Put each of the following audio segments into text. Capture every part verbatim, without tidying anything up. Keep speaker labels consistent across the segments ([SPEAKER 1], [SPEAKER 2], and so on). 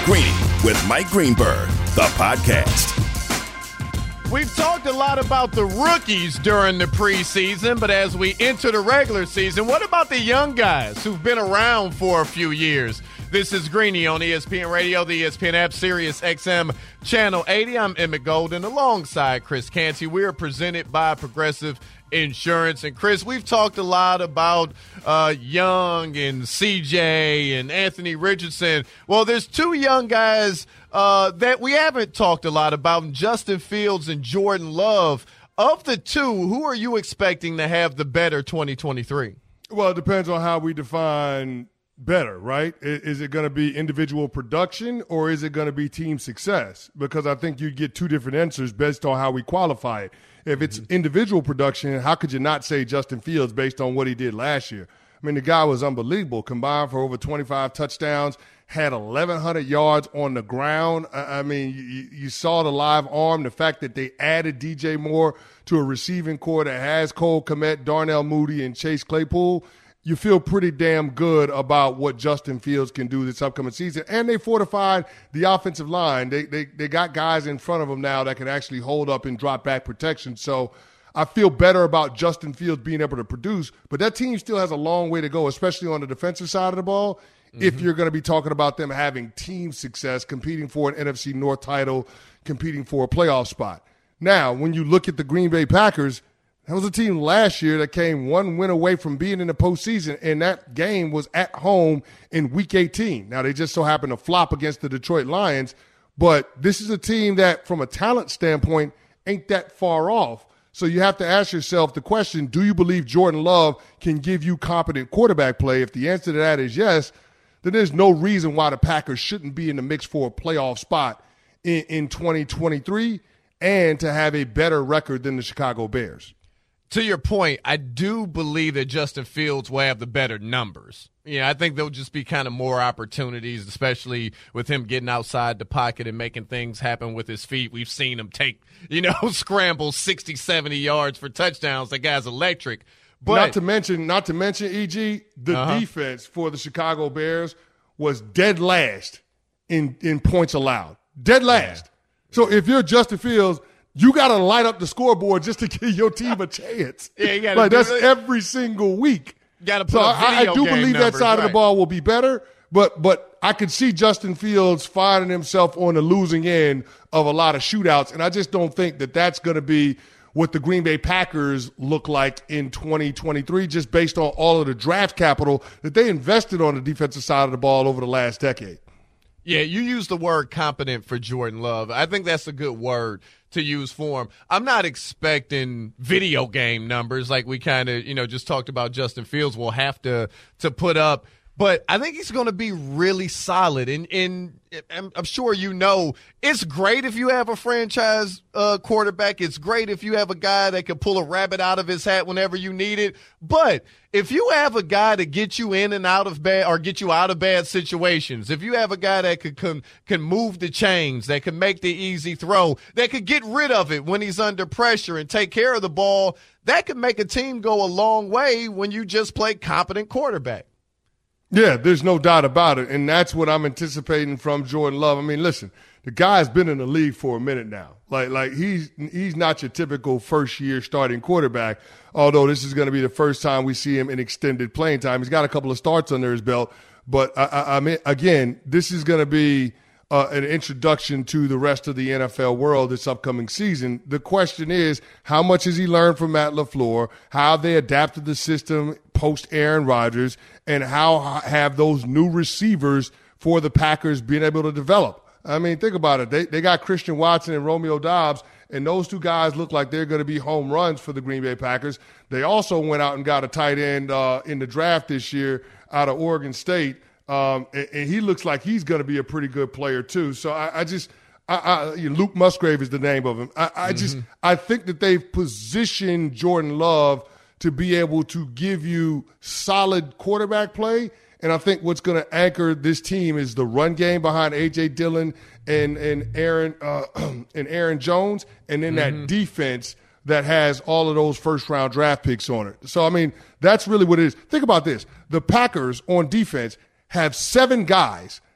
[SPEAKER 1] Greeny with Mike Greenberg, the podcast.
[SPEAKER 2] We've talked a lot about the rookies during the preseason, but as we enter the regular season, what about the young guys who've been around for a few years? This is Greeny on E S P N Radio, the E S P N app, Sirius X M Channel eighty. I'm Emmett Golden alongside Chris Canty. We are presented by Progressive Insurance. And, Chris, we've talked a lot about uh, Young and C J and Anthony Richardson. Well, there's two young guys uh, that we haven't talked a lot about, Justin Fields and Jordan Love. Of the two, who are you expecting to have the better twenty twenty-three?
[SPEAKER 3] Well, it depends on how we define better, right? Is it going to be individual production or is it going to be team success? Because I think you get two different answers based on how we qualify it. If it's individual production, how could you not say Justin Fields based on what he did last year? I mean, the guy was unbelievable, combined for over twenty-five touchdowns, had eleven hundred yards on the ground. I mean, you, you saw the live arm, the fact that they added D J Moore to a receiving core that has Cole Kmet, Darnell Mooney, and Chase Claypool. You feel pretty damn good about what Justin Fields can do this upcoming season. And they fortified the offensive line. They they they got guys in front of them now that can actually hold up and drop back protection. So I feel better about Justin Fields being able to produce. But that team still has a long way to go, especially on the defensive side of the ball, mm-hmm. if you're going to be talking about them having team success, competing for an N F C North title, competing for a playoff spot. Now, when you look at the Green Bay Packers, that was a team last year that came one win away from being in the postseason, and that game was at home in Week eighteen. Now, they just so happened to flop against the Detroit Lions, but this is a team that, from a talent standpoint, ain't that far off. So you have to ask yourself the question, do you believe Jordan Love can give you competent quarterback play? If the answer to that is yes, then there's no reason why the Packers shouldn't be in the mix for a playoff spot in, in twenty twenty-three and to have a better record than the Chicago Bears.
[SPEAKER 2] To your point, I do believe that Justin Fields will have the better numbers. Yeah, I think there'll just be kind of more opportunities, especially with him getting outside the pocket and making things happen with his feet. We've seen him take, you know, scramble sixty, seventy yards for touchdowns. That guy's electric. But
[SPEAKER 3] not to mention, not to mention, E G, the uh-huh. defense for the Chicago Bears was dead last in, in points allowed. Dead last. Yeah. So if you're Justin Fields, you got to light up the scoreboard just to give your team a chance.
[SPEAKER 2] Yeah, you got
[SPEAKER 3] like
[SPEAKER 2] to
[SPEAKER 3] that's
[SPEAKER 2] it.
[SPEAKER 3] every single week.
[SPEAKER 2] Got to put
[SPEAKER 3] so
[SPEAKER 2] up video
[SPEAKER 3] I, I do
[SPEAKER 2] game
[SPEAKER 3] believe
[SPEAKER 2] numbers,
[SPEAKER 3] that side
[SPEAKER 2] right.
[SPEAKER 3] of the ball will be better, but but I could see Justin Fields finding himself on the losing end of a lot of shootouts, and I just don't think that that's going to be what the Green Bay Packers look like in twenty twenty-three, just based on all of the draft capital that they invested on the defensive side of the ball over the last decade.
[SPEAKER 2] Yeah, you used the word competent for Jordan Love. I think that's a good word to use for him. I'm not expecting video game numbers like we kind of, you know, just talked about Justin Fields will have to to put up. But I think he's going to be really solid. And, and I'm sure you know it's great if you have a franchise uh, quarterback. It's great if you have a guy that can pull a rabbit out of his hat whenever you need it. But if you have a guy to get you in and out of bad or get you out of bad situations, if you have a guy that could can, can move the chains, that can make the easy throw, that could get rid of it when he's under pressure and take care of the ball, that could make a team go a long way when you just play competent quarterback.
[SPEAKER 3] Yeah, there's no doubt about it, and that's what I'm anticipating from Jordan Love. I mean, listen, the guy's been in the league for a minute now. Like, like he's he's not your typical first-year starting quarterback, although this is going to be the first time we see him in extended playing time. He's got a couple of starts under his belt, but, I, I, I mean, again, this is going to be uh, an introduction to the rest of the N F L world this upcoming season. The question is, how much has he learned from Matt LaFleur, how they adapted the system post-Aaron Rodgers, and how have those new receivers for the Packers been able to develop? I mean, think about it. They they got Christian Watson and Romeo Doubs, and those two guys look like they're going to be home runs for the Green Bay Packers. They also went out and got a tight end uh, in the draft this year out of Oregon State, um, and, and he looks like he's going to be a pretty good player too. So I, I just I, I, you know, Luke Musgrave is the name of him. I, I mm-hmm. just I think that they've positioned Jordan Love to be able to give you solid quarterback play. And I think what's going to anchor this team is the run game behind A J Dillon and and Aaron uh, and Aaron Jones, and then mm-hmm. that defense that has all of those first-round draft picks on it. So, I mean, that's really what it is. Think about this. The Packers on defense have seven guys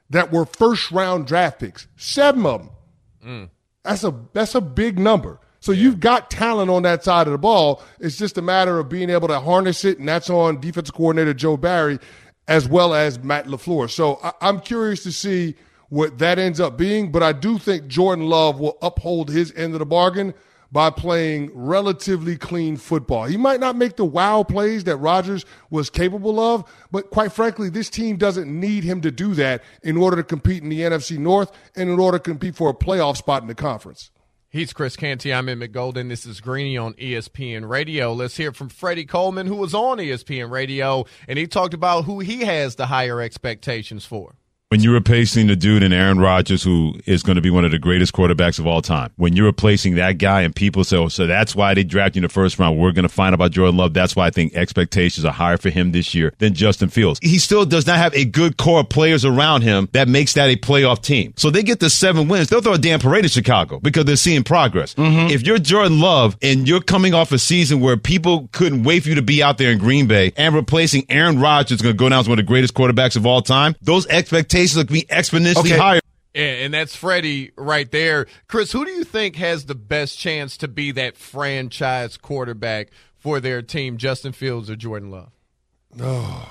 [SPEAKER 3] that were first-round draft picks. Seven of them. Mm. That's a that's a big number. So yeah. You've got talent on that side of the ball. It's just a matter of being able to harness it, and that's on defensive coordinator Joe Barry as well as Matt LaFleur. So I, I'm curious to see what that ends up being, but I do think Jordan Love will uphold his end of the bargain by playing relatively clean football. He might not make the wow plays that Rodgers was capable of, but quite frankly, this team doesn't need him to do that in order to compete in the N F C North and in order to compete for a playoff spot in the conference.
[SPEAKER 2] He's Chris Canty. I'm Emmett Golden. This is Greeny on E S P N Radio. Let's hear from Freddie Coleman, who was on E S P N Radio, and he talked about who he has the higher expectations for.
[SPEAKER 4] When you're replacing the dude in Aaron Rodgers, who is going to be one of the greatest quarterbacks of all time, when you're replacing that guy and people say, oh, so that's why they drafted you in the first round. We're going to find out about Jordan Love. That's why I think expectations are higher for him this year than Justin Fields. He still does not have a good core of players around him that makes that a playoff team. So they get the seven wins. They'll throw a damn parade in Chicago because they're seeing progress. Mm-hmm. If you're Jordan Love and you're coming off a season where people couldn't wait for you to be out there in Green Bay and replacing Aaron Rodgers is going to go down as one of the greatest quarterbacks of all time, those expectations will be exponentially Okay. higher.
[SPEAKER 2] And that's Freddie right there. Chris, who do you think has the best chance to be that franchise quarterback for their team, Justin Fields or Jordan Love?
[SPEAKER 3] Oh,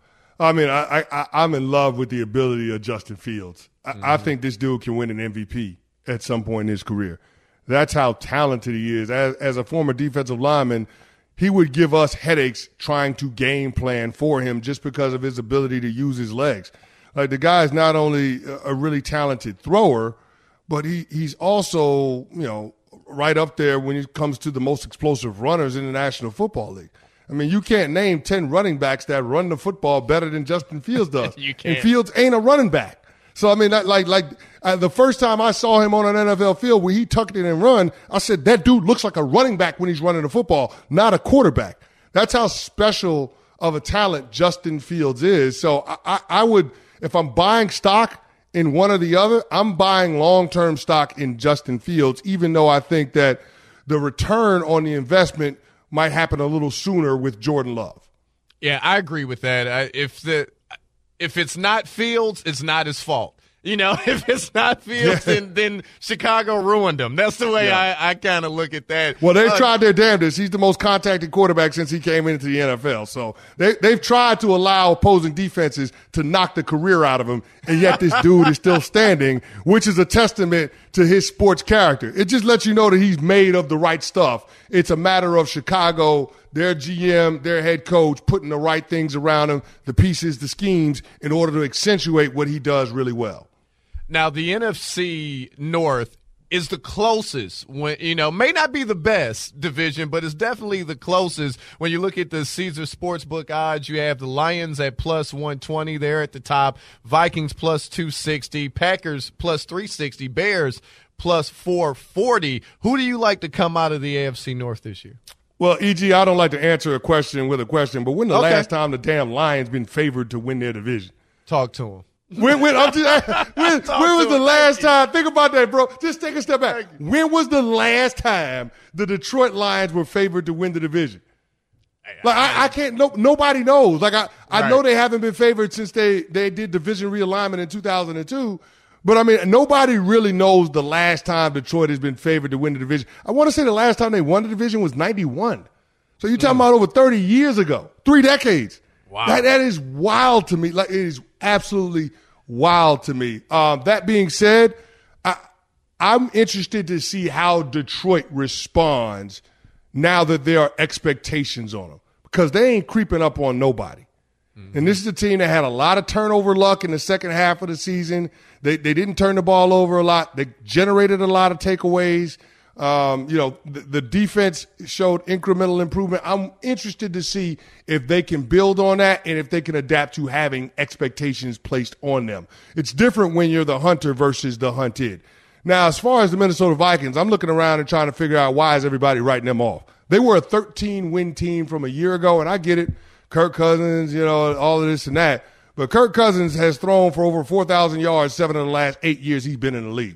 [SPEAKER 3] I mean, I, I, I'm in love with the ability of Justin Fields. I, mm-hmm. I think this dude can win an M V P at some point in his career. That's how talented he is. As, as a former defensive lineman, he would give us headaches trying to game plan for him just because of his ability to use his legs. Like, the guy is not only a really talented thrower, but he, he's also, you know, right up there when it comes to the most explosive runners in the National Football League. I mean, you can't name ten running backs that run the football better than Justin Fields does.
[SPEAKER 2] You can't.
[SPEAKER 3] And Fields ain't a running back. So, I mean, that, like, like uh, the first time I saw him on an N F L field where he tucked it and run, I said, that dude looks like a running back when he's running the football, not a quarterback. That's how special of a talent Justin Fields is. So I, I, I would – if I'm buying stock in one or the other, I'm buying long-term stock in Justin Fields, even though I think that the return on the investment might happen a little sooner with Jordan Love.
[SPEAKER 2] Yeah, I agree with that. I, if the if it's not Fields, it's not his fault. You know, if it's not Fields, yeah. then, then Chicago ruined him. That's the way yeah. I, I kind of look at that.
[SPEAKER 3] Well, they've
[SPEAKER 2] uh,
[SPEAKER 3] tried their damnedest. He's the most contacted quarterback since he came into the N F L. So they, they've tried to allow opposing defenses to knock the career out of him, and yet this dude is still standing, which is a testament to his sports character. It just lets you know that he's made of the right stuff. It's a matter of Chicago, their G M, their head coach, putting the right things around him, the pieces, the schemes, in order to accentuate what he does really well.
[SPEAKER 2] Now, the N F C North is the closest, when you know, may not be the best division, but it's definitely the closest. When you look at the Caesar Sportsbook odds, you have the Lions at plus one twenty there at the top, Vikings plus two sixty, Packers plus three sixty, Bears plus four forty. Who do you like to come out of the A F C North this year?
[SPEAKER 3] Well, E G, I don't like to answer a question with a question, but when the
[SPEAKER 2] okay.
[SPEAKER 3] last time the damn Lions been favored to win their division?
[SPEAKER 2] Talk to him.
[SPEAKER 3] When, when, I'm just, when, when was the last time? Think about that, bro. Just take a step back. When was the last time the Detroit Lions were favored to win the division? Like, I, I can't, no, nobody knows. Like, I, I right. know they haven't been favored since they, they did division realignment in two thousand two. But, I mean, nobody really knows the last time Detroit has been favored to win the division. I want to say the last time they won the division was ninety-one. So you're talking mm. about over thirty years ago, three decades.
[SPEAKER 2] Wow.
[SPEAKER 3] That, that is wild to me. Like, it is absolutely wild to me. Um, that being said, I, I'm interested to see how Detroit responds now that there are expectations on them, because they ain't creeping up on nobody. Mm-hmm. And this is a team that had a lot of turnover luck in the second half of the season. They they didn't turn the ball over a lot. They generated a lot of takeaways. Um, you know, the, the defense showed incremental improvement. I'm interested to see if they can build on that and if they can adapt to having expectations placed on them. It's different when you're the hunter versus the hunted. Now, as far as the Minnesota Vikings, I'm looking around and trying to figure out why is everybody writing them off. They were a thirteen-win team from a year ago, and I get it. Kirk Cousins, you know, all of this and that. But Kirk Cousins has thrown for over four thousand yards seven of the last eight years he's been in the league.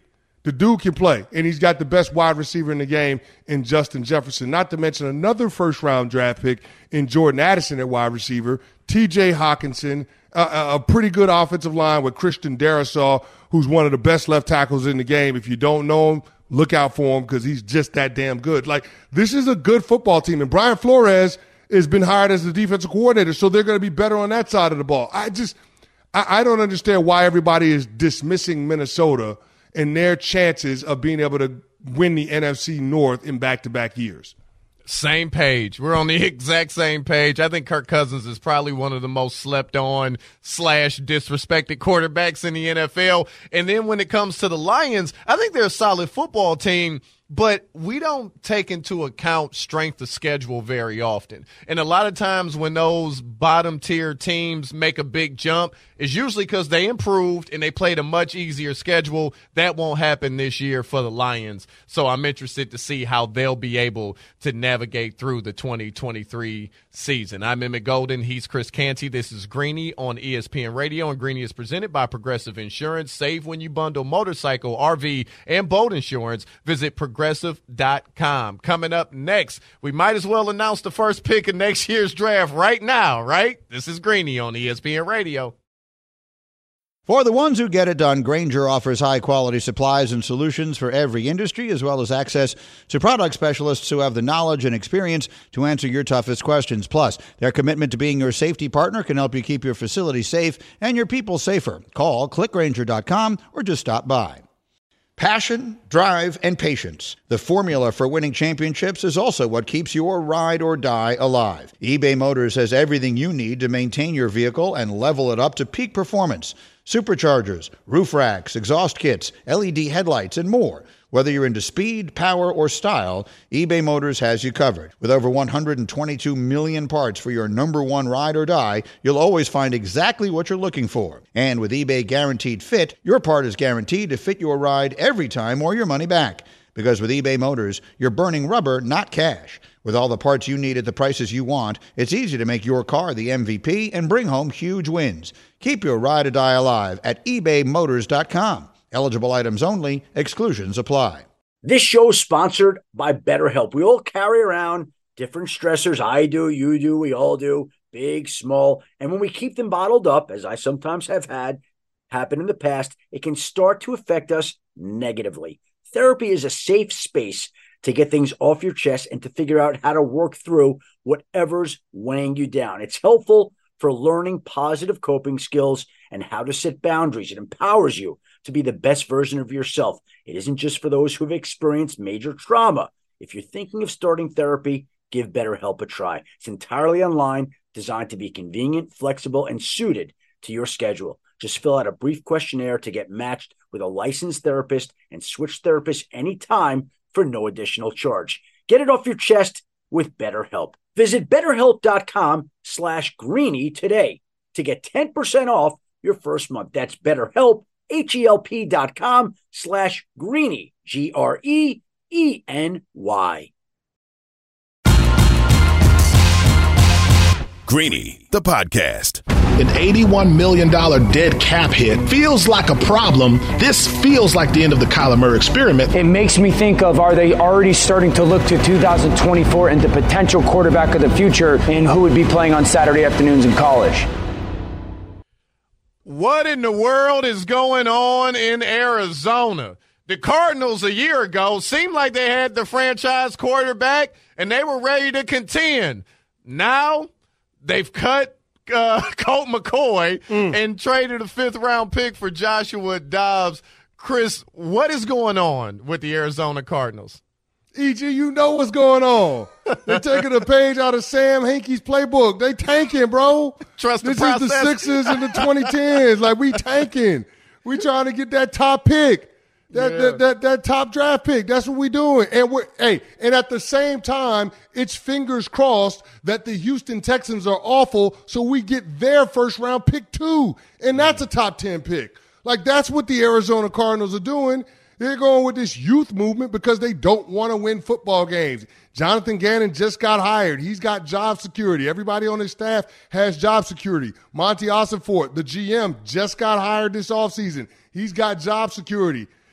[SPEAKER 3] The dude can play, and he's got the best wide receiver in the game in Justin Jefferson, not to mention another first-round draft pick in Jordan Addison at wide receiver, T J Hawkinson, uh, a pretty good offensive line with Christian Darrisaw, who's one of the best left tackles in the game. If you don't know him, look out for him because he's just that damn good. Like, this is a good football team, and Brian Flores has been hired as the defensive coordinator, so they're going to be better on that side of the ball. I just I, I don't understand why everybody is dismissing Minnesota and their chances of being able to win the N F C North in back-to-back years.
[SPEAKER 2] Same page. We're on the exact same page. I think Kirk Cousins is probably one of the most slept on slash disrespected quarterbacks in the N F L. And then when it comes to the Lions, I think they're a solid football team, but we don't take into account strength of schedule very often. And a lot of times when those bottom tier teams make a big jump, it's usually because they improved and they played a much easier schedule. That won't happen this year for the Lions. So I'm interested to see how they'll be able to navigate through the twenty twenty-three season. I'm Emmett Golden. He's Chris Canty. This is Greeny on E S P N Radio, and Greeny is presented by Progressive Insurance. Save when you bundle motorcycle, R V, and boat insurance. Visit progressive dot com. Coming up next, we might as well announce the first pick of next year's draft right now, right? This is Greeny on E S P N Radio.
[SPEAKER 5] For the ones who get it done, Grainger offers high-quality supplies and solutions for every industry, as well as access to product specialists who have the knowledge and experience to answer your toughest questions. Plus, their commitment to being your safety partner can help you keep your facility safe and your people safer. Call click grainger dot com or just stop by. Passion, drive, and patience. The formula for winning championships is also what keeps your ride or die alive. eBay Motors has everything you need to maintain your vehicle and level it up to peak performance. Superchargers, roof racks, exhaust kits, L E D headlights, and more. Whether you're into speed, power, or style, eBay Motors has you covered. With over one hundred twenty-two million parts for your number one ride or die, you'll always find exactly what you're looking for. And with eBay Guaranteed Fit, your part is guaranteed to fit your ride every time or your money back. Because with eBay Motors, you're burning rubber, not cash. With all the parts you need at the prices you want, it's easy to make your car the M V P and bring home huge wins. Keep your ride or die alive at ebay motors dot com. Eligible items only. Exclusions apply.
[SPEAKER 6] This show is sponsored by BetterHelp. We all carry around different stressors. I do, you do, we all do, big, small. And when we keep them bottled up, as I sometimes have had happen in the past, it can start to affect us negatively. Therapy is a safe space to get things off your chest and to figure out how to work through whatever's weighing you down. It's helpful for learning positive coping skills and how to set boundaries. It empowers you to be the best version of yourself. It isn't just for those who have experienced major trauma. If you're thinking of starting therapy, give BetterHelp a try. It's entirely online, designed to be convenient, flexible, and suited to your schedule. Just fill out a brief questionnaire to get matched with a licensed therapist and switch therapists anytime for no additional charge. Get it off your chest with BetterHelp. Visit betterhelp.com slash greeny today to get ten percent off your first month. That's BetterHelp, H-E-L-P dot com slash greeny, G R E E N Y.
[SPEAKER 1] Greeny, the podcast.
[SPEAKER 7] An eighty-one million dollars dead cap hit feels like a problem. This feels like the end of the Kyler Murray experiment.
[SPEAKER 8] It makes me think of, are they already starting to look to two thousand twenty-four and the potential quarterback of the future and who would be playing on Saturday afternoons in college?
[SPEAKER 2] What in the world is going on in Arizona? The Cardinals a year ago seemed like they had the franchise quarterback and they were ready to contend. Now they've cut uh, Colt McCoy mm. and traded a fifth-round pick for Joshua Dobbs. Chris, what is going on with the Arizona Cardinals?
[SPEAKER 3] E G, you know what's going on. They're taking a page out of Sam Hinkie's playbook. They tanking, bro.
[SPEAKER 2] Trust
[SPEAKER 3] this
[SPEAKER 2] the process.
[SPEAKER 3] This is the Sixers and the twenty tens. Like, we tanking. We trying to get that top pick. That, yeah. that that that top draft pick. That's what we doing. And we're hey, and at the same time, it's fingers crossed that the Houston Texans are awful, so we get their first round pick too. And that's a top ten pick. Like, that's what the Arizona Cardinals are doing. They're going with this youth movement because they don't want to win football games. Jonathan Gannon just got hired. He's got job security. Everybody on his staff has job security. Monty Ossenfort, the G M, just got hired this offseason. He's got job security.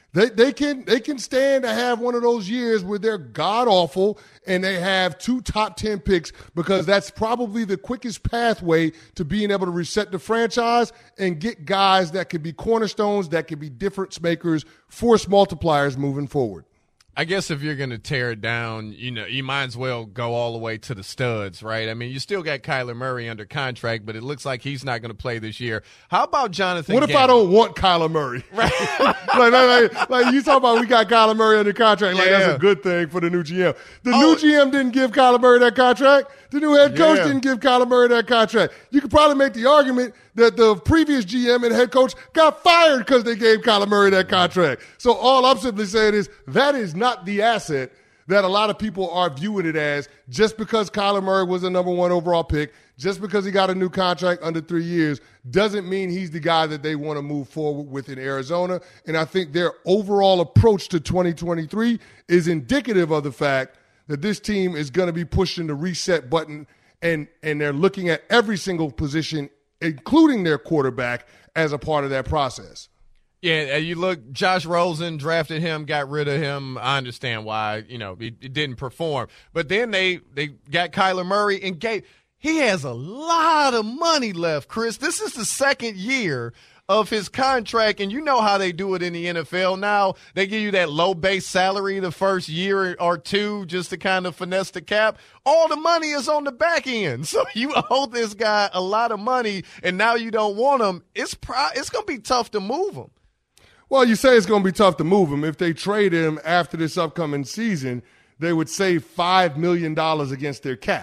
[SPEAKER 3] They they can they can stand to have one of those years where they're god awful and they have two top ten picks, because that's probably the quickest pathway to being able to reset the franchise and get guys that could be cornerstones, that could be difference makers, force multipliers moving forward.
[SPEAKER 2] I guess if you're going to tear it down, you know, you might as well go all the way to the studs, right? I mean, you still got Kyler Murray under contract, but it looks like he's not going to play this year. How about Jonathan
[SPEAKER 3] What if
[SPEAKER 2] Gannon?
[SPEAKER 3] I don't want Kyler Murray? Right. like, like, like, like you talk about we got Kyler Murray under contract. Like,
[SPEAKER 2] yeah.
[SPEAKER 3] that's a good thing for the new G M. The
[SPEAKER 2] oh.
[SPEAKER 3] new G M didn't give Kyler Murray that contract. The new head coach
[SPEAKER 2] Yeah.
[SPEAKER 3] didn't give Kyler Murray that contract. You could probably make the argument that the previous G M and head coach got fired because they gave Kyler Murray that contract. So all I'm simply saying is that is not the asset that a lot of people are viewing it as, just because Kyler Murray was the number one overall pick, just because he got a new contract under three years, doesn't mean he's the guy that they want to move forward with in Arizona. And I think their overall approach to twenty twenty-three is indicative of the fact that this team is going to be pushing the reset button, and, and they're looking at every single position, including their quarterback, as a part of that process.
[SPEAKER 2] Yeah, you look, Josh Rosen drafted him, got rid of him. I understand why, you know, he, he didn't perform. But then they, they got Kyler Murray and gave – he has a lot of money left, Chris. This is the second year of his contract, and you know how they do it in the N F L now. They give you that low base salary the first year or two just to kind of finesse the cap. All the money is on the back end. So you owe this guy a lot of money, and now you don't want him. It's pro- it's going to be tough to move him.
[SPEAKER 3] Well, you say it's going to be tough to move him. If they trade him after this upcoming season, they would save five million dollars against their cap.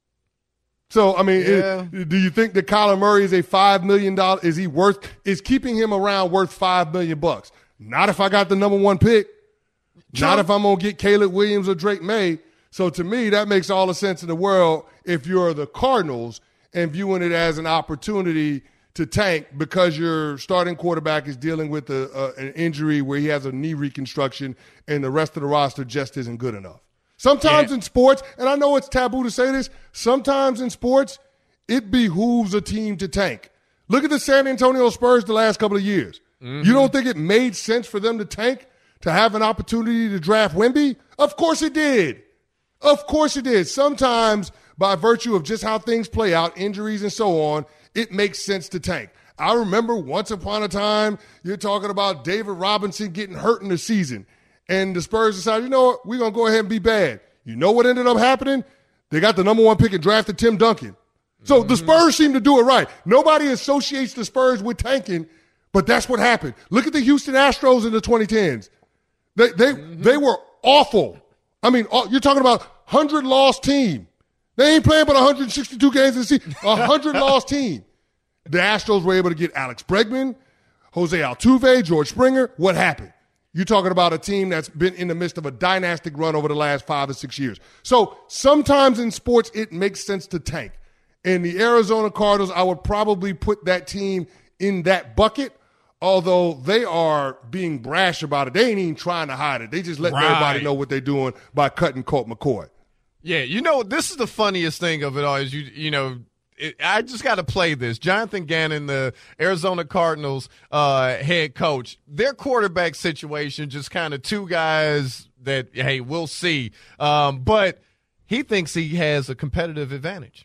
[SPEAKER 3] So, I mean,
[SPEAKER 2] Yeah.
[SPEAKER 3] it, do you think that Kyler Murray is a five million dollars? Is he worth, is keeping him around worth five million bucks? Not if I got the number one pick.
[SPEAKER 2] True.
[SPEAKER 3] Not if I'm going to get Caleb Williams or Drake May. So to me, that makes all the sense in the world if you're the Cardinals and viewing it as an opportunity to tank because your starting quarterback is dealing with a, a, an injury where he has a knee reconstruction and the rest of the roster just isn't good enough. Sometimes
[SPEAKER 2] Yeah.
[SPEAKER 3] in sports, and I know it's taboo to say this, sometimes in sports, it behooves a team to tank. Look at the San Antonio Spurs the last couple of years. Mm-hmm. You don't think it made sense for them to tank, to have an opportunity to draft Wemby? Of course it did. Of course it did. Sometimes, by virtue of just how things play out, injuries and so on, it makes sense to tank. I remember once upon a time, you're talking about David Robinson getting hurt in the season. And the Spurs decided, you know what, we're going to go ahead and be bad. You know what ended up happening? They got the number one pick and drafted Tim Duncan. So mm-hmm. the Spurs seem to do it right. Nobody associates the Spurs with tanking, but that's what happened. Look at the Houston Astros in the twenty tens. They they mm-hmm. they were awful. I mean, you're talking about one hundred loss team. They ain't playing but one hundred sixty-two games in the season. A one hundred loss team. The Astros were able to get Alex Bregman, Jose Altuve, George Springer. What happened? You're talking about a team that's been in the midst of a dynastic run over the last five or six years. So sometimes in sports, it makes sense to tank. And the Arizona Cardinals, I would probably put that team in that bucket, although they are being brash about it. They ain't even trying to hide it. They just letting
[SPEAKER 2] Right.
[SPEAKER 3] everybody know what they're doing by cutting Colt McCoy.
[SPEAKER 2] Yeah, you know, this is the funniest thing of it all is, you you know, it, I just got to play this. Jonathan Gannon, the Arizona Cardinals uh, head coach, their quarterback situation, just kind of two guys that, hey, we'll see. Um, but he thinks he has a competitive advantage.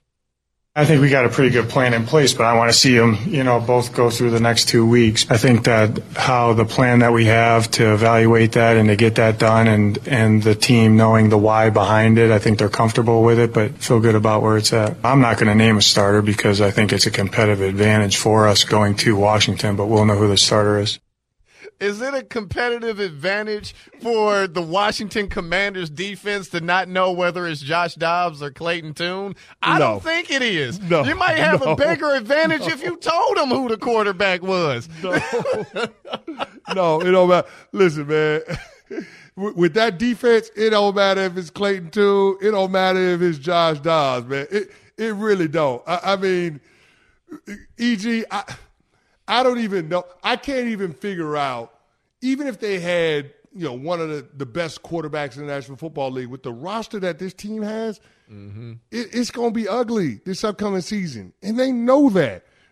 [SPEAKER 9] I think we got a pretty good plan in place, but I want to see them, you know, both go through the next two weeks. I think that how the plan that we have to evaluate that and to get that done, and, and the team knowing the why behind it, I think they're comfortable with it, but feel good about where it's at. I'm not going to name a starter because I think it's a competitive advantage for us going to Washington, but we'll know who the starter is.
[SPEAKER 2] Is it a competitive advantage for the Washington Commanders defense to not know whether it's Josh Dobbs or Clayton Tune? I
[SPEAKER 3] No.
[SPEAKER 2] don't think it is.
[SPEAKER 3] No.
[SPEAKER 2] You might have
[SPEAKER 3] No.
[SPEAKER 2] a bigger advantage no. if you told them who the quarterback was.
[SPEAKER 3] No, no, it don't matter. Listen, man, with, with that defense, it don't matter if it's Clayton Tune. It don't matter if it's Josh Dobbs, man. It it really don't. I, I mean, E G, I, I don't even know. I can't even figure out, even if they had, you know, one of the, the best quarterbacks in the National Football League, with the roster that this team has, mm-hmm. it, it's going to be ugly this upcoming season. And they know that.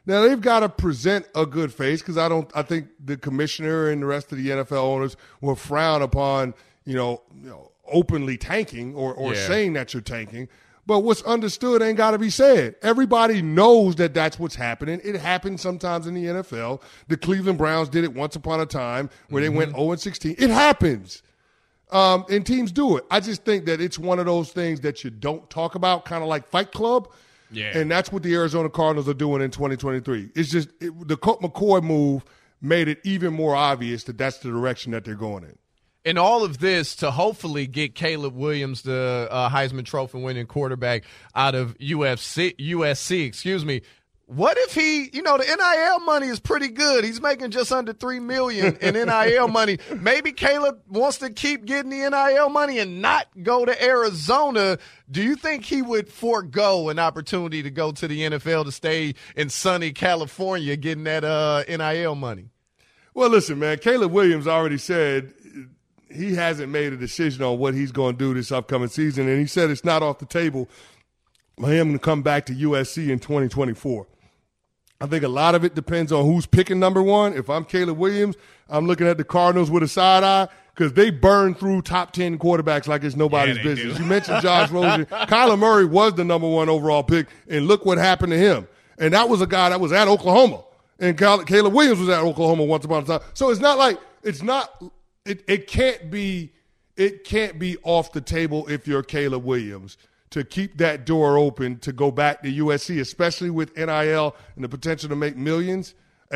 [SPEAKER 3] Now they've got to present a good face because I don't. I think the commissioner and the rest of the N F L owners will frown upon you know, you know openly tanking or, or
[SPEAKER 2] yeah.
[SPEAKER 3] saying that you're tanking. But what's understood ain't got to be said. Everybody knows that that's what's happening. It happens sometimes in the N F L. The Cleveland Browns did it once upon a time where mm-hmm. they went oh and sixteen. It happens. Um, and teams do it. I just think that it's one of those things that you don't talk about, kind of like Fight Club.
[SPEAKER 2] Yeah.
[SPEAKER 3] And that's what the Arizona Cardinals are doing in twenty twenty-three. It's just it, the Colt McCoy move made it even more obvious that that's the direction that they're going in.
[SPEAKER 2] And all of this to hopefully get Caleb Williams, the uh, Heisman Trophy winning quarterback out of U F C, U S C, excuse me. What if he, you know, the N I L money is pretty good. He's making just under three million dollars in N I L money. Maybe Caleb wants to keep getting the N I L money and not go to Arizona. Do you think he would forego an opportunity to go to the N F L to stay in sunny California getting that uh, N I L money?
[SPEAKER 3] Well, listen, man, Caleb Williams already said he hasn't made a decision on what he's going to do this upcoming season, and he said it's not off the table for him to come back to U S C in twenty twenty-four. I think a lot of it depends on who's picking number one. If I'm Caleb Williams, I'm looking at the Cardinals with a side eye because they burn through top ten quarterbacks like it's nobody's
[SPEAKER 2] yeah,
[SPEAKER 3] business.
[SPEAKER 2] do.
[SPEAKER 3] You mentioned Josh Rosen. Kyler Murray was the number one overall pick, and look what happened to him. And that was a guy that was at Oklahoma, and Caleb Williams was at Oklahoma once upon a time. So it's not like it's not it, – it can't be it can't be off the table if you're Caleb Williams to keep that door open to go back to U S C, especially with N I L and the potential to make millions, uh,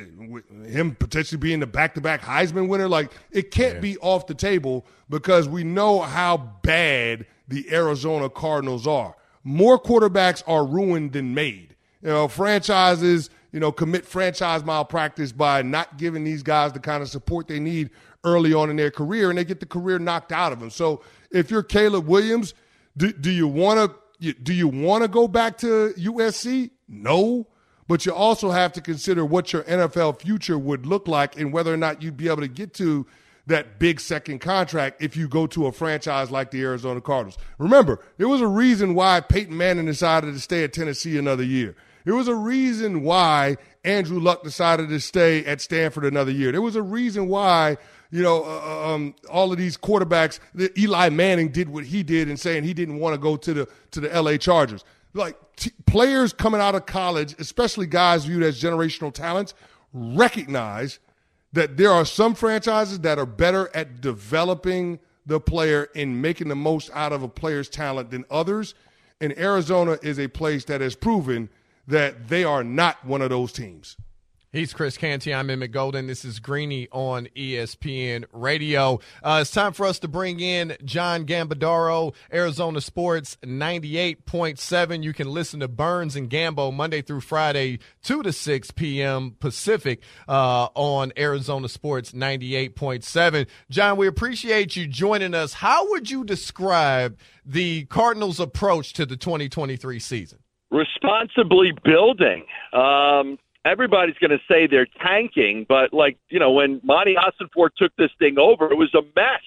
[SPEAKER 3] him potentially being the back-to-back Heisman winner. Like, it can't yeah. be off the table because we know how bad the Arizona Cardinals are. More quarterbacks are ruined than made. You know, franchises, you know, commit franchise malpractice by not giving these guys the kind of support they need early on in their career, and they get the career knocked out of them. So if you're Caleb Williams, Do, do you want to do you want to go back to U S C? No, but you also have to consider what your N F L future would look like and whether or not you'd be able to get to that big second contract if you go to a franchise like the Arizona Cardinals. Remember, there was a reason why Peyton Manning decided to stay at Tennessee another year. There was a reason why Andrew Luck decided to stay at Stanford another year. There was a reason why You know, uh, um, all of these quarterbacks, the, Eli Manning did what he did in saying he didn't want to go to the to the L A Chargers. Like t- players coming out of college, especially guys viewed as generational talents, recognize that there are some franchises that are better at developing the player and making the most out of a player's talent than others. And Arizona is a place that has proven that they are not one of those teams.
[SPEAKER 2] He's Chris Canty. I'm Emmett Golden. This is Greeny on E S P N Radio. Uh, it's time for us to bring in John Gambadaro, Arizona Sports ninety-eight point seven. You can listen to Burns and Gambo Monday through Friday, two to six p.m. Pacific uh, on Arizona Sports ninety-eight point seven. John, we appreciate you joining us. How would you describe the Cardinals' approach to the twenty twenty-three season?
[SPEAKER 10] Responsibly building. Um Everybody's going to say they're tanking, but, like, you know, when Monty Ossenfort took this thing over, it was a mess.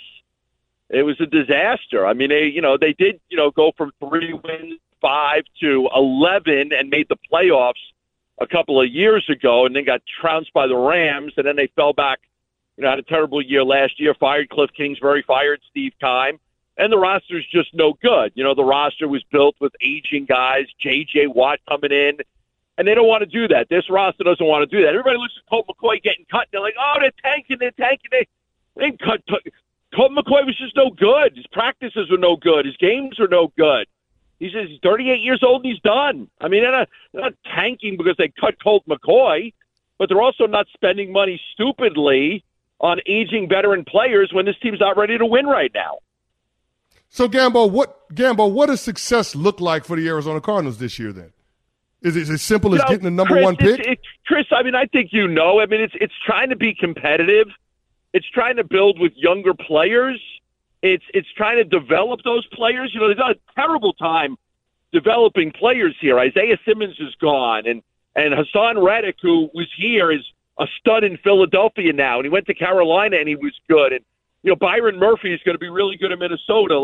[SPEAKER 10] It was a disaster. I mean, they, you know, they did, you know, go from three wins, five to eleven and made the playoffs a couple of years ago and then got trounced by the Rams, and then they fell back, you know, had a terrible year last year, fired Cliff Kingsbury, fired Steve Keim, and the roster's just no good. You know, the roster was built with aging guys, J J Watt coming in, and they don't want to do that. This roster doesn't want to do that. Everybody looks at Colt McCoy getting cut. They're like, oh, they're tanking, they're tanking. They, they didn't cut. Colt McCoy was just no good. His practices were no good. His games are no good. He's, he's thirty-eight years old and he's done. I mean, they're not, they're not tanking because they cut Colt McCoy, but they're also not spending money stupidly on aging veteran players when this team's not ready to win right now.
[SPEAKER 3] So, Gambo, what, Gambo, what does success look like for the Arizona Cardinals this year then? Is it as simple as
[SPEAKER 10] you know,
[SPEAKER 3] getting the number
[SPEAKER 10] Chris,
[SPEAKER 3] one pick?
[SPEAKER 10] It's, it's, Chris, I mean, I think you know. I mean, it's it's trying to be competitive. It's trying to build with younger players. It's it's trying to develop those players. You know, they've done a terrible time developing players here. Isaiah Simmons is gone, and, and Hassan Reddick, who was here, is a stud in Philadelphia now, and he went to Carolina, and he was good. And, you know, Byron Murphy is going to be really good in Minnesota. Like,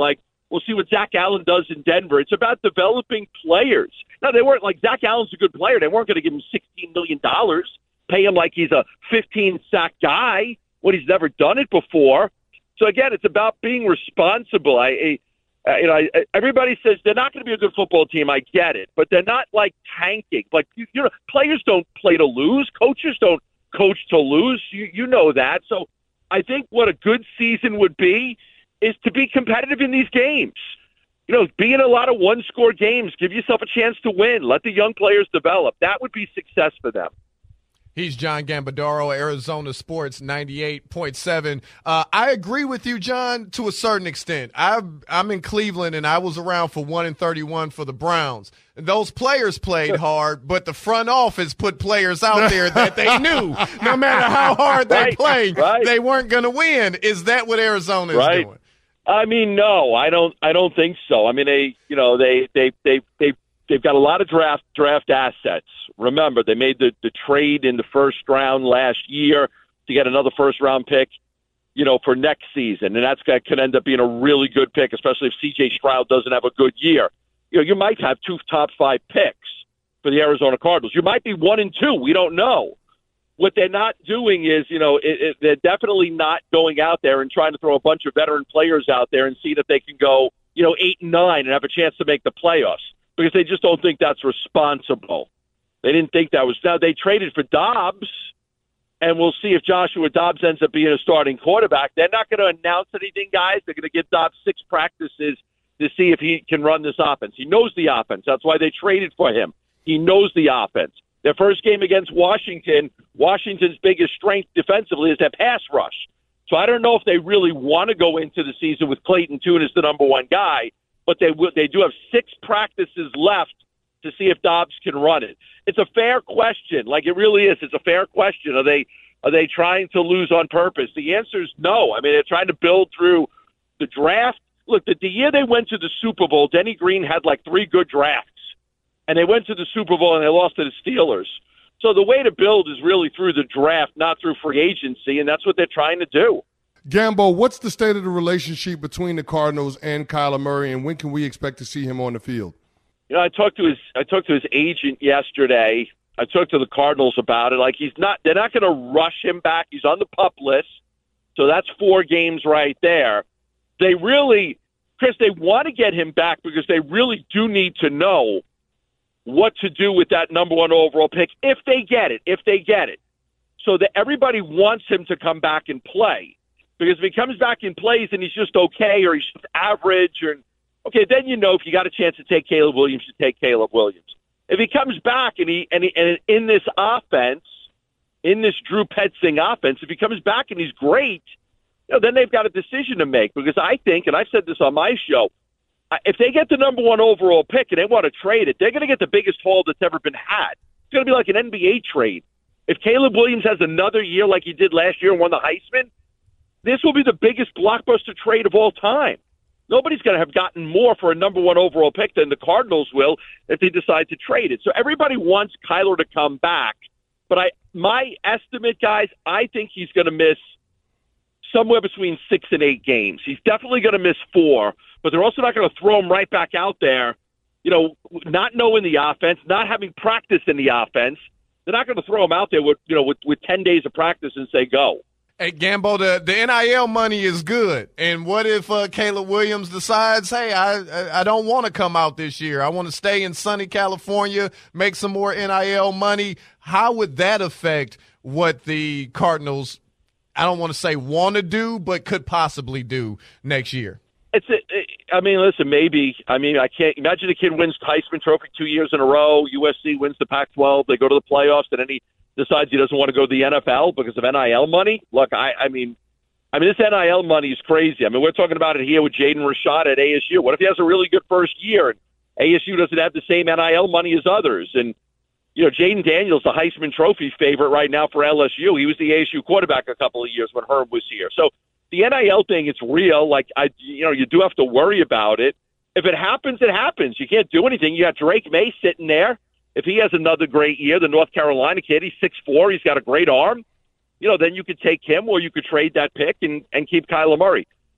[SPEAKER 10] We'll see what Zach Allen does in Denver. It's about developing players. Now, they weren't like Zach Allen's a good player. They weren't going to give him sixteen million dollars, pay him like he's a fifteen-sack guy when he's never done it before. So, again, it's about being responsible. I, I you know, I, everybody says they're not going to be a good football team. I get it. But they're not, like, tanking. Like, you, you know, players don't play to lose. Coaches don't coach to lose. You, you know that. So I think what a good season would be is to be competitive in these games. You know, be in a lot of one-score games. Give yourself a chance to win. Let the young players develop. That would be success for them.
[SPEAKER 2] He's John Gambadoro, Arizona Sports ninety-eight point seven. Uh, I agree with you, John, to a certain extent. I've, I'm in Cleveland, and I was around for one and thirty-one for the Browns. Those players played hard, but the front office put players out there that they knew no matter how hard they
[SPEAKER 10] right,
[SPEAKER 2] played,
[SPEAKER 10] right.
[SPEAKER 2] they weren't going to win. Is that what Arizona is
[SPEAKER 10] right.
[SPEAKER 2] doing?
[SPEAKER 10] I mean, no, I don't. I don't think so. I mean, they, you know, they, they, they, they, they've got a lot of draft draft assets. Remember, they made the, the trade in the first round last year to get another first round pick, you know, for next season, and that's that could end up being a really good pick, especially if C J Stroud doesn't have a good year. You know, you might have two top five picks for the Arizona Cardinals. You might be one and two. We don't know. What they're not doing is, you know, it, it, they're definitely not going out there and trying to throw a bunch of veteran players out there and see that they can go, you know, eight and nine and have a chance to make the playoffs, because they just don't think that's responsible. They didn't think that was. Now, they traded for Dobbs, and we'll see if Joshua Dobbs ends up being a starting quarterback. They're not going to announce anything, guys. They're going to give Dobbs six practices to see if he can run this offense. He knows the offense. That's why they traded for him. He knows the offense. Their first game against Washington, Washington's biggest strength defensively is their pass rush. So I don't know if they really want to go into the season with Clayton Tune as the number one guy, but they will, they do have six practices left to see if Dobbs can run it. It's a fair question. Like, it really is. It's a fair question. Are they are they trying to lose on purpose? The answer is no. I mean, they're trying to build through the draft. Look, the, the year they went to the Super Bowl, Denny Green had like three good drafts. And they went to the Super Bowl and they lost to the Steelers. So the way to build is really through the draft, not through free agency, and that's what they're trying to do.
[SPEAKER 3] Gambo, what's the state of the relationship between the Cardinals and Kyler Murray, and when can we expect to see him on the field?
[SPEAKER 10] You know, I talked to his I talked to his agent yesterday. I talked to the Cardinals about it. Like, he's not they're not going to rush him back. He's on the PUP list. So that's four games right there. They really, Chris, they want to get him back because they really do need to know what to do with that number one overall pick if they get it, if they get it. So that everybody wants him to come back and play. Because if he comes back and plays and he's just okay, or he's just average, or okay, then you know if you got a chance to take Caleb Williams, you take Caleb Williams. If he comes back and he and, he, and in this offense, in this Drew Petzing offense, if he comes back and he's great, you know, then they've got a decision to make. Because I think, and I've said this on my show, if they get the number one overall pick and they want to trade it, they're going to get the biggest haul that's ever been had. It's going to be like an N B A trade. If Caleb Williams has another year like he did last year and won the Heisman, this will be the biggest blockbuster trade of all time. Nobody's going to have gotten more for a number one overall pick than the Cardinals will if they decide to trade it. So everybody wants Kyler to come back. But I, my estimate, guys, I think he's going to miss somewhere between six and eight games. He's definitely going to miss four, but they're also not going to throw him right back out there, you know, not knowing the offense, not having practice in the offense. They're not going to throw him out there with, you know, with, with ten days of practice and say go.
[SPEAKER 2] Hey, Gambo, the, the N I L money is good. And what if uh, Caleb Williams decides, hey, I I don't want to come out this year. I want to stay in sunny California, make some more N I L money. How would that affect what the Cardinals, I don't want to say want to do, but could possibly do next year?
[SPEAKER 10] It's. A, I mean, listen, maybe. I mean, I can't imagine a kid wins Heisman Trophy two years in a row. U S C wins the Pac twelve. They go to the playoffs, and then he decides he doesn't want to go to the N F L because of N I L money. Look, I, I mean, I mean, this N I L money is crazy. I mean, we're talking about it here with Jaden Rashad at A S U. What if he has a really good first year and A S U doesn't have the same N I L money as others? And you know, Jaden Daniels, the Heisman Trophy favorite right now for L S U. He was the A S U quarterback a couple of years when Herb was here. So the N I L thing, it's real. Like, I, you know, you do have to worry about it. If it happens, it happens. You can't do anything. You got Drake May sitting there. If he has another great year, the North Carolina kid, he's six foot four, he's got a great arm, you know, then you could take him or you could trade that pick and, and keep Kyler Murray.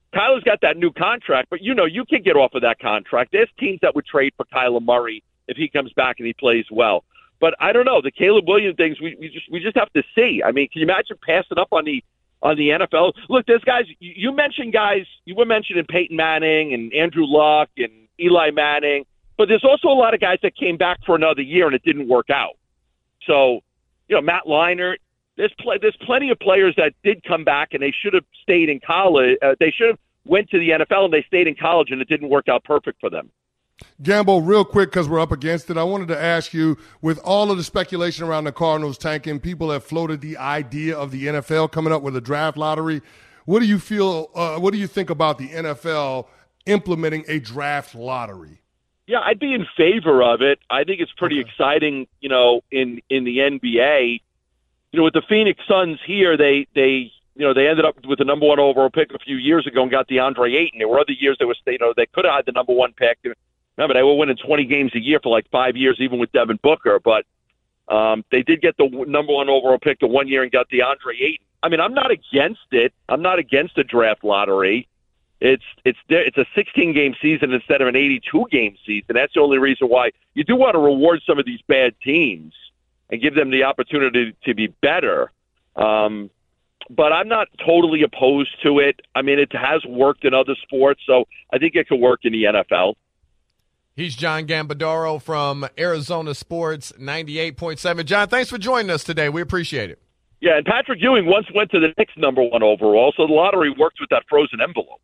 [SPEAKER 10] Kyler's got that new contract, but you know you can get off of that contract. There's teams that would trade for Kyler Murray if he comes back and he plays well. But I don't know. The Caleb Williams things, we, we just we just have to see. I mean, can you imagine passing up on the on the N F L? Look, there's guys. You, you mentioned guys. You were mentioning Peyton Manning and Andrew Luck and Eli Manning, but there's also a lot of guys that came back for another year and it didn't work out. So, you know, Matt Leinart. There's pl- there's plenty of players that did come back and they should have stayed in college. Uh, they should have went to the N F L and they stayed in college and it didn't work out perfect for them.
[SPEAKER 3] Gambo, real quick, because we're up against it, I wanted to ask you, with all of the speculation around the Cardinals tanking, people have floated the idea of the N F L coming up with a draft lottery. What do you feel, uh, what do you think about the N F L implementing a draft lottery?
[SPEAKER 10] Yeah, I'd be in favor of it. I think it's pretty
[SPEAKER 3] Okay.
[SPEAKER 10] exciting, you know, in, in the N B A. You know, with the Phoenix Suns here, they, they, you know, they ended up with the number one overall pick a few years ago and got DeAndre Ayton. There were other years that was, you know, they could have had the number one pick. Remember, they were winning twenty games a year for like five years, even with Devin Booker. But um, they did get the number one overall pick the one year and got DeAndre Ayton. I mean, I'm not against it. I'm not against the draft lottery. It's it's it's a sixteen game season instead of an eighty-two game season. That's the only reason why you do want to reward some of these bad teams and give them the opportunity to be better. Um, but I'm not totally opposed to it. I mean, it has worked in other sports, so I think it could work in the N F L.
[SPEAKER 2] He's John Gambadoro from Arizona Sports ninety-eight point seven. John, thanks for joining us today. We appreciate it.
[SPEAKER 10] Yeah, and Patrick Ewing once went to the Knicks number one overall, so the lottery works with that frozen envelope.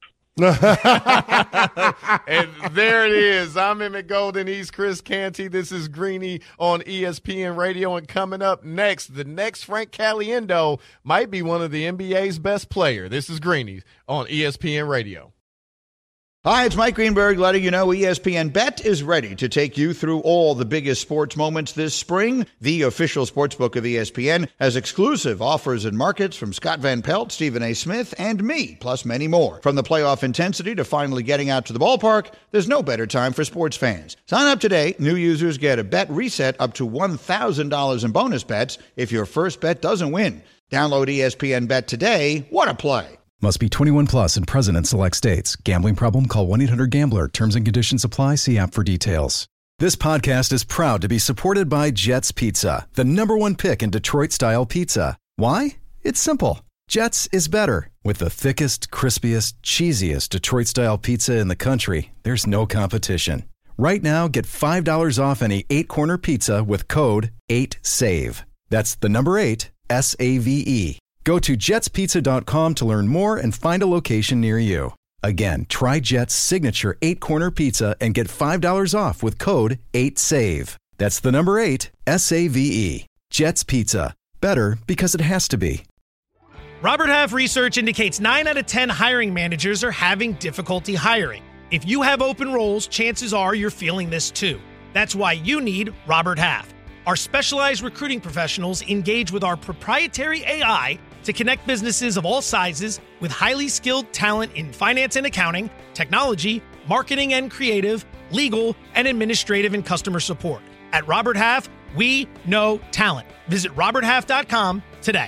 [SPEAKER 2] And there it is. I'm Emmett Golden. He's Chris Canty. This is Greeny on E S P N Radio. And coming up next, the next Frank Caliendo might be one of the N B A's best player. This is Greeny on E S P N Radio.
[SPEAKER 5] Hi, it's Mike Greenberg letting you know E S P N Bet is ready to take you through all the biggest sports moments this spring. The official sportsbook of E S P N has exclusive offers and markets from Scott Van Pelt, Stephen A. Smith, and me, plus many more. From the playoff intensity to finally getting out to the ballpark, there's no better time for sports fans. Sign up today. New users get a bet reset up to one thousand dollars in bonus bets if your first bet doesn't win. Download E S P N Bet today. What a play.
[SPEAKER 11] Must be twenty-one plus and present in select states. Gambling problem? Call one eight hundred gambler. Terms and conditions apply. See app for details. This podcast is proud to be supported by Jets Pizza, the number one pick in Detroit-style pizza. Why? It's simple. Jets is better. With the thickest, crispiest, cheesiest Detroit-style pizza in the country, there's no competition. Right now, get five dollars off any eight-corner pizza with code eight save. That's the number eight, S A V E. Go to jets pizza dot com to learn more and find a location near you. Again, try Jet's signature eight-corner pizza and get five dollars off with code eight save. That's the number eight, S A V E. Jet's Pizza. Better because it has to be.
[SPEAKER 12] Robert Half research indicates nine out of ten hiring managers are having difficulty hiring. If you have open roles, chances are you're feeling this too. That's why you need Robert Half. Our specialized recruiting professionals engage with our proprietary A I to connect businesses of all sizes with highly skilled talent in finance and accounting, technology, marketing and creative, legal, and administrative and customer support. At Robert Half, we know talent. Visit robert half dot com today.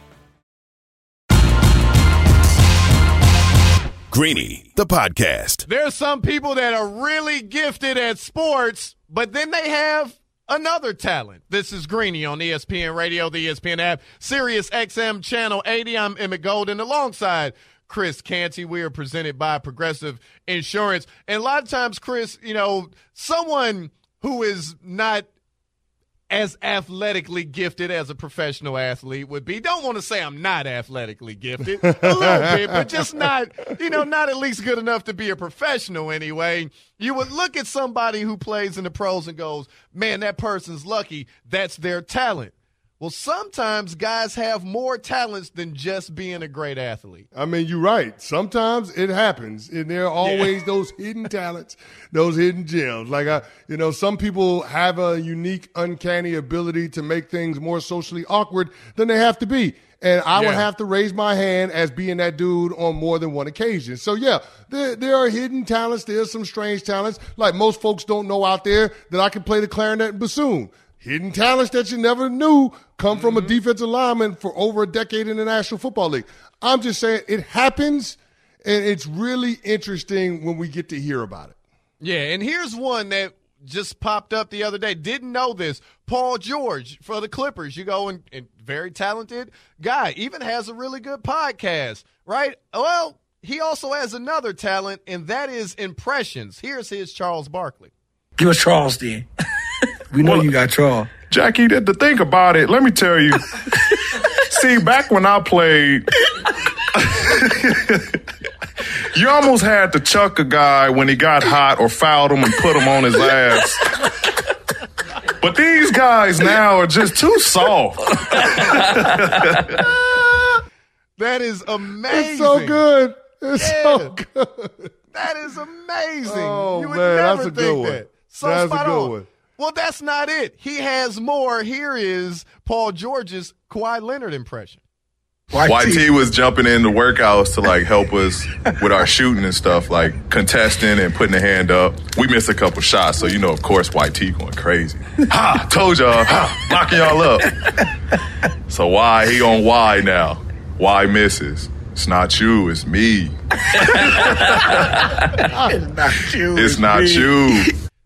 [SPEAKER 1] Greeny, the podcast.
[SPEAKER 2] There's some people that are really gifted at sports, but then they have another talent. This is Greeny on E S P N Radio, the E S P N app, Sirius X M Channel eighty. I'm Emmett Golden alongside Chris Canty. We are presented by Progressive Insurance. And a lot of times, Chris, you know, someone who is not as athletically gifted as a professional athlete would be. Don't want to say I'm not athletically gifted, a little bit, but just not, you know, not at least good enough to be a professional anyway. You would look at somebody who plays in the pros and goes, man, that person's lucky. That's their talent. Well, sometimes guys have more talents than just being a great athlete.
[SPEAKER 3] I mean, you're right. Sometimes it happens, and there are always yeah. those hidden talents, those hidden gems. Like, I, you know, some people have a unique, uncanny ability to make things more socially awkward than they have to be. And I yeah. would have to raise my hand as being that dude on more than one occasion. So, yeah, there, there are hidden talents. There's some strange talents. Like most folks don't know out there that I can play the clarinet and bassoon. Hidden talents that you never knew come mm-hmm. from a defensive lineman for over a decade in the National Football League. I'm just saying it happens, And it's really interesting when we get to hear about it.
[SPEAKER 2] Yeah, and here's one that just popped up the other day. Didn't know this. Paul George for the Clippers. You go and, and very talented guy. Even has a really good podcast, right? Well, he also has another talent, and that is impressions. Here's his Charles Barkley.
[SPEAKER 13] Give us Charles, then. We know well, you got Charles.
[SPEAKER 14] Jackie, to think about it, let me tell you. See, back when I played, you almost had to chuck a guy when he got hot or fouled him and put him on his ass. But these guys now are just too soft.
[SPEAKER 2] That is amazing.
[SPEAKER 3] It's so good. It's
[SPEAKER 2] yeah.
[SPEAKER 3] so good.
[SPEAKER 2] That is amazing.
[SPEAKER 3] Oh,
[SPEAKER 2] you would
[SPEAKER 3] man,
[SPEAKER 2] never
[SPEAKER 3] that's a
[SPEAKER 2] think
[SPEAKER 3] good one.
[SPEAKER 2] that. So
[SPEAKER 3] that's
[SPEAKER 2] spot
[SPEAKER 3] a good
[SPEAKER 2] on.
[SPEAKER 3] one.
[SPEAKER 2] Well, that's not it. He has more. Here is Paul George's Kawhi Leonard impression.
[SPEAKER 14] Y T was jumping in the workouts to like help us with our shooting and stuff, like contesting and putting a hand up. We missed a couple shots, so you know, of course, Y T going crazy. Ha! Told y'all, ha! Knocking y'all up. So why he on Y now? Y misses. It's not you, it's me.
[SPEAKER 13] It's not you.
[SPEAKER 14] It's, it's not me. you.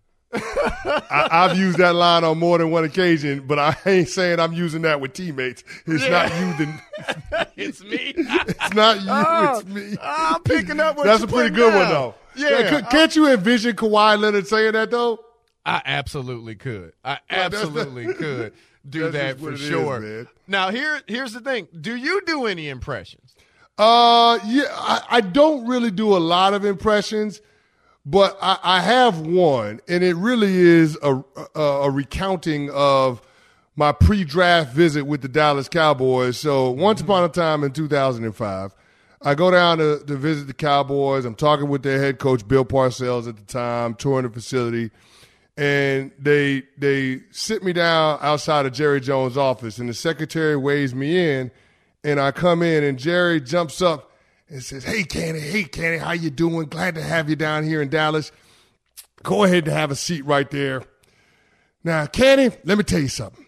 [SPEAKER 3] I, I've used that line on more than one occasion, but I ain't saying I'm using that with teammates. It's yeah. not you, then.
[SPEAKER 2] It's me.
[SPEAKER 3] It's not you, oh, it's me.
[SPEAKER 2] I'm picking up what
[SPEAKER 3] That's
[SPEAKER 2] you're
[SPEAKER 3] a pretty
[SPEAKER 2] putting
[SPEAKER 3] good
[SPEAKER 2] down.
[SPEAKER 3] one, though.
[SPEAKER 2] Yeah.
[SPEAKER 3] yeah could, can't you envision Kawhi Leonard saying that, though?
[SPEAKER 2] I absolutely could. I absolutely could do
[SPEAKER 3] That's
[SPEAKER 2] that for
[SPEAKER 3] it
[SPEAKER 2] sure.
[SPEAKER 3] Is, man.
[SPEAKER 2] Now, here, here's the thing. Do you do any impressions?
[SPEAKER 3] Uh, yeah, I, I don't really do a lot of impressions. But I, I have one, and it really is a, a, a recounting of my pre-draft visit with the Dallas Cowboys. So once upon a time in two thousand five, I go down to, to visit the Cowboys. I'm talking with their head coach, Bill Parcells, at the time, touring the facility. And they they sit me down outside of Jerry Jones' office, and the secretary waves me in, and I come in, and Jerry jumps up and says, hey, Kenny, hey, Kenny, how you doing? Glad to have you down here in Dallas. Go ahead and have a seat right there. Now, Kenny, let me tell you something.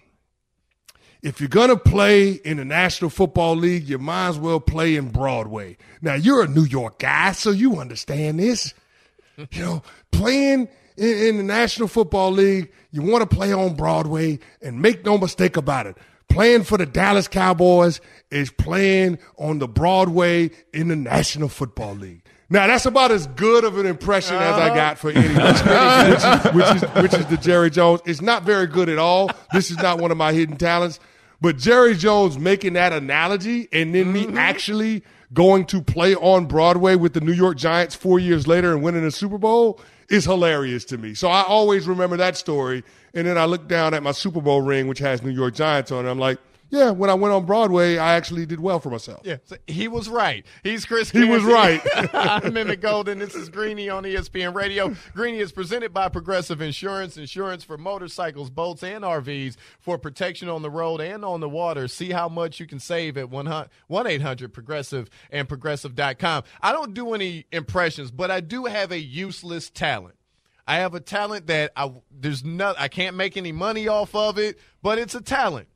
[SPEAKER 3] If you're going to play in the National Football League, you might as well play in Broadway. Now, you're a New York guy, so you understand this. You know, playing in, in the National Football League, you want to play on Broadway, and make no mistake about it. Playing for the Dallas Cowboys is playing on the Broadway in the National Football League. Now, that's about as good of an impression as I got for any, which, is, which, is, which is the Jerry Jones. It's not very good at all. This is not one of my hidden talents. But Jerry Jones making that analogy and then me mm-hmm. actually going to play on Broadway with the New York Giants four years later and winning a Super Bowl is hilarious to me. So I always remember that story. And then I look down at my Super Bowl ring, which has New York Giants on it. I'm like, yeah, when I went on Broadway, I actually did well for myself.
[SPEAKER 2] Yeah, so he was right. He's Chris
[SPEAKER 3] He
[SPEAKER 2] Canty.
[SPEAKER 3] was right.
[SPEAKER 2] I'm Emmett Golden. This is Greeny on E S P N Radio. Greeny is presented by Progressive Insurance. Insurance for motorcycles, boats, and R Vs for protection on the road and on the water. See how much you can save at one eight hundred Progressive and Progressive dot com. I don't do any impressions, but I do have a useless talent. I have a talent that I there's no I can't make any money off of it, but it's a talent.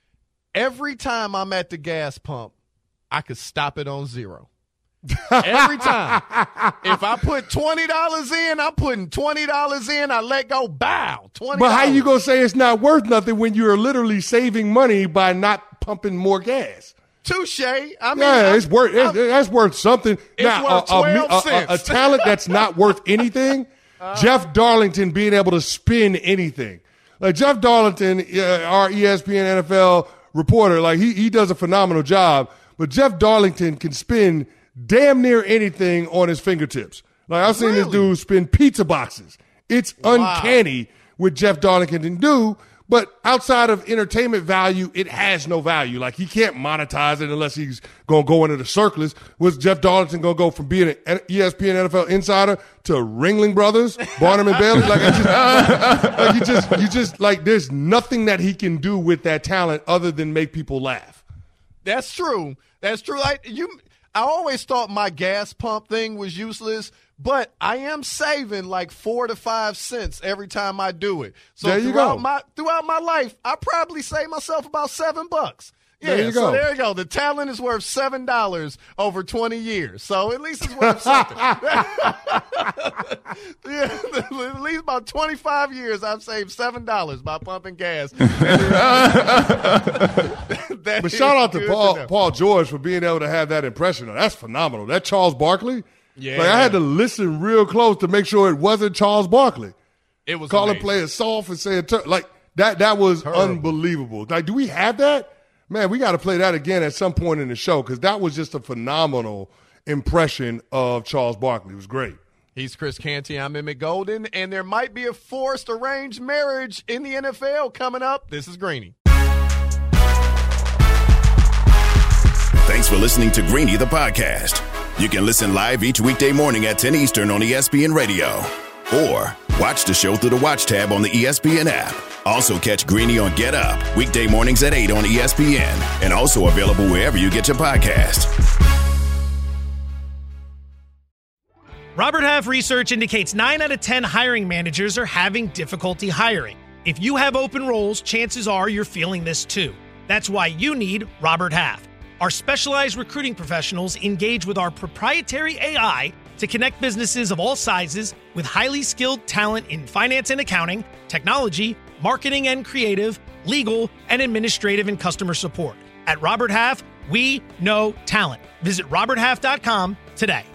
[SPEAKER 2] Every time I'm at the gas pump, I could stop it on zero. Every time. If I put twenty dollars in, I'm putting twenty dollars in, I let go, bow, twenty dollars.
[SPEAKER 3] But how you going to say it's not worth nothing when you're literally saving money by not pumping more gas?
[SPEAKER 2] Touche. I mean,
[SPEAKER 3] yeah,
[SPEAKER 2] I'm,
[SPEAKER 3] it's worth, it's, that's worth something.
[SPEAKER 2] It's
[SPEAKER 3] now,
[SPEAKER 2] worth
[SPEAKER 3] a,
[SPEAKER 2] twelve
[SPEAKER 3] a,
[SPEAKER 2] cents.
[SPEAKER 3] A, a talent that's not worth anything, uh, Jeff Darlington being able to spin anything. Like Jeff Darlington, uh, our E S P N N F L reporter, like he he does a phenomenal job, but Jeff Darlington can spin damn near anything on his fingertips. Like I've seen really? this dude spin pizza boxes. It's wow. uncanny what Jeff Darlington can do, but outside of entertainment value, it has no value. Like he can't monetize it unless he's gonna go into the circus. Was Jeff Darlington gonna go from being an E S P N N F L insider to Ringling Brothers, Barnum and Bailey? Like, I just, like you just, you just like there's nothing that he can do with that talent other than make people laugh.
[SPEAKER 2] That's true. That's true. Like you, I always thought my gas pump thing was useless, but I am saving like four to five cents every time I do it. So
[SPEAKER 3] there you
[SPEAKER 2] throughout
[SPEAKER 3] go.
[SPEAKER 2] my throughout my life, I probably save myself about seven bucks.
[SPEAKER 3] There
[SPEAKER 2] yeah,
[SPEAKER 3] you go.
[SPEAKER 2] So there you go. The talent is worth seven dollars over twenty years. So at least it's worth something. Yeah, at least about twenty-five years, I've saved seven dollars by pumping gas.
[SPEAKER 3] But shout out to Paul to Paul George for being able to have that impression. That's phenomenal. That Charles Barkley.
[SPEAKER 2] Yeah.
[SPEAKER 3] Like I had to listen real close to make sure it wasn't Charles Barkley.
[SPEAKER 2] It was
[SPEAKER 3] calling
[SPEAKER 2] amazing.
[SPEAKER 3] players soft and saying tur- like that. That was
[SPEAKER 2] Terrible.
[SPEAKER 3] Unbelievable. Like, do we have that? Man, we got to play that again at some point in the show because that was just a phenomenal impression of Charles Barkley. It was great.
[SPEAKER 2] He's Chris Canty. I'm Emmett Golden, and there might be a forced arranged marriage in the N F L coming up. This is Greeny.
[SPEAKER 1] Thanks for listening to Greeny, the podcast. You can listen live each weekday morning at ten Eastern on E S P N Radio. Or watch the show through the Watch tab on the E S P N app. Also catch Greeny on Get Up, weekday mornings at eight on E S P N. And also available wherever you get your podcast.
[SPEAKER 12] Robert Half research indicates nine out of ten hiring managers are having difficulty hiring. If you have open roles, chances are you're feeling this too. That's why you need Robert Half. Our specialized recruiting professionals engage with our proprietary A I to connect businesses of all sizes with highly skilled talent in finance and accounting, technology, marketing and creative, legal, and administrative and customer support. At Robert Half, we know talent. Visit robert half dot com today.